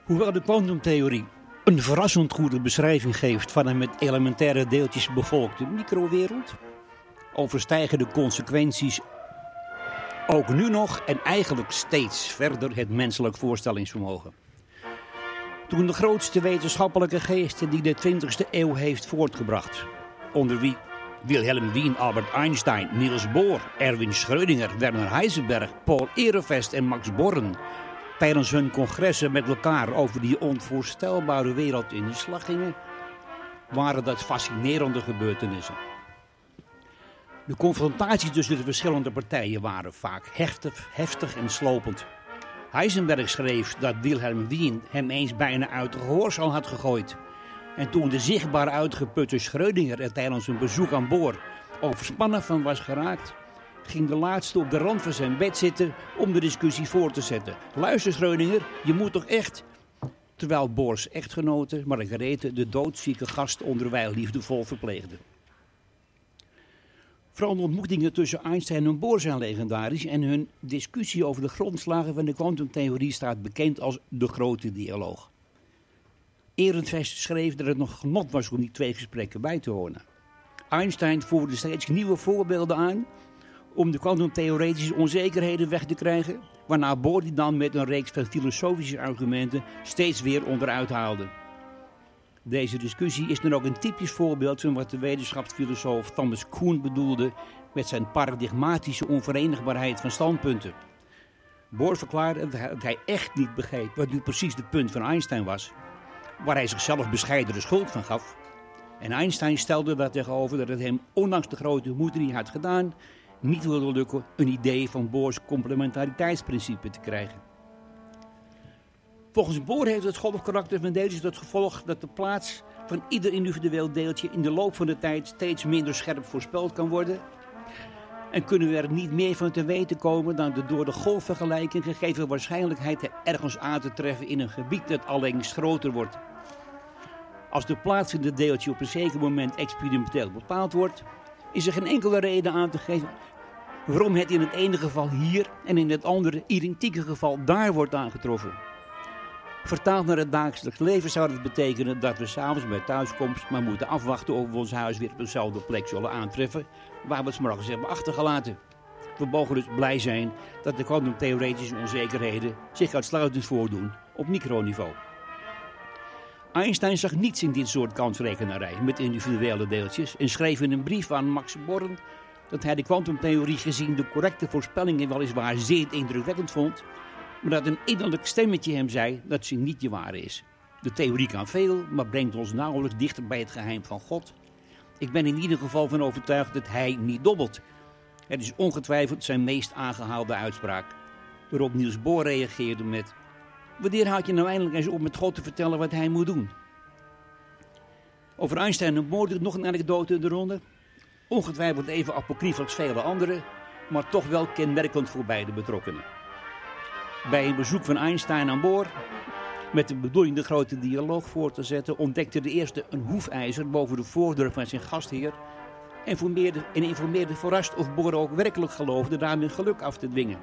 Hoewel de kwantumtheorie een verrassend goede beschrijving geeft van een met elementaire deeltjes bevolkte microwereld, overstijgen de consequenties ook nu nog en eigenlijk steeds verder het menselijk voorstellingsvermogen. Toen de grootste wetenschappelijke geesten die de 20e eeuw heeft voortgebracht, onder wie Wilhelm Wien, Albert Einstein, Niels Bohr, Erwin Schrödinger, Werner Heisenberg, Paul Ehrenfest en Max Born tijdens hun congressen met elkaar over die onvoorstelbare wereld in de slag gingen, waren dat fascinerende gebeurtenissen. De confrontaties tussen de verschillende partijen waren vaak heftig en slopend. Heisenberg schreef dat Wilhelm Wien hem eens bijna uit de gehoorzaal had gegooid. En toen de zichtbaar uitgeputte Schrödinger er tijdens een bezoek aan boord overspannen van was geraakt, ging de laatste op de rand van zijn bed zitten om de discussie voor te zetten. Luister Schrödinger, je moet toch echt... Terwijl Bohrs echtgenote Margarethe de doodzieke gast onderwijl liefdevol verpleegde. Vooral de ontmoetingen tussen Einstein en Bohr zijn legendarisch en hun discussie over de grondslagen van de kwantumtheorie staat bekend als de grote dialoog. Ehrenfest schreef dat het nog genot was om die twee gesprekken bij te horen. Einstein voerde steeds nieuwe voorbeelden aan om de kwantumtheoretische onzekerheden weg te krijgen, waarna Bohr die dan met een reeks van filosofische argumenten steeds weer onderuit haalde. Deze discussie is dan ook een typisch voorbeeld van wat de wetenschapsfilosoof Thomas Kuhn bedoelde met zijn paradigmatische onverenigbaarheid van standpunten. Bohr verklaarde dat hij echt niet begreep wat nu precies het punt van Einstein was, waar hij zichzelf bescheiden de schuld van gaf. En Einstein stelde daar tegenover dat het hem, ondanks de grote moeite die hij had gedaan, niet wilde lukken een idee van Bohrs complementariteitsprincipe te krijgen. Volgens Bohr heeft het golfkarakter van deeltjes tot gevolg dat de plaats van ieder individueel deeltje in de loop van de tijd steeds minder scherp voorspeld kan worden. En kunnen we er niet meer van te weten komen dan de door de golfvergelijking gegeven waarschijnlijkheid ergens aan te treffen in een gebied dat allengs groter wordt. Als de plaats van het deeltje op een zeker moment experimenteel bepaald wordt, is er geen enkele reden aan te geven waarom het in het ene geval hier en in het andere identieke geval daar wordt aangetroffen. Vertaald naar het dagelijks leven zou dat betekenen dat we s'avonds bij thuiskomst maar moeten afwachten of we ons huis weer op dezelfde plek zullen aantreffen waar we het 's morgens hebben achtergelaten. We mogen dus blij zijn dat de kwantumtheoretische onzekerheden zich uitsluitend voordoen op microniveau. Einstein zag niets in dit soort kansrekenarij met individuele deeltjes en schreef in een brief aan Max Born dat hij de kwantumtheorie gezien de correcte voorspellingen weliswaar zeer indrukwekkend vond, maar dat een innerlijk stemmetje hem zei dat ze niet de ware is. De theorie kan veel, maar brengt ons nauwelijks dichter bij het geheim van God. Ik ben in ieder geval van overtuigd dat hij niet dobbelt. Het is ongetwijfeld zijn meest aangehaalde uitspraak, waarop Niels Bohr reageerde met: wanneer houd je nou eindelijk eens op met God te vertellen wat hij moet doen? Over Einstein en Bohr nog een anekdote in de ronde. Ongetwijfeld even apocryf als vele andere, maar toch wel kenmerkend voor beide betrokkenen. Bij een bezoek van Einstein aan Bohr, met de bedoeling de grote dialoog voor te zetten, ontdekte de eerste een hoefijzer boven de voordeur van zijn gastheer en informeerde verrast of Bohr ook werkelijk geloofde daarmee geluk af te dwingen.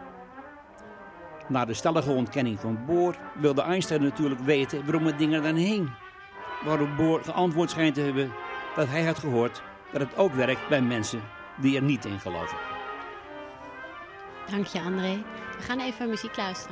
Na de stellige ontkenning van Bohr wilde Einstein natuurlijk weten waarom het ding er dan hing. Waarop Bohr geantwoord schijnt te hebben dat hij had gehoord dat het ook werkt bij mensen die er niet in geloven. Dank je, André. We gaan even muziek luisteren.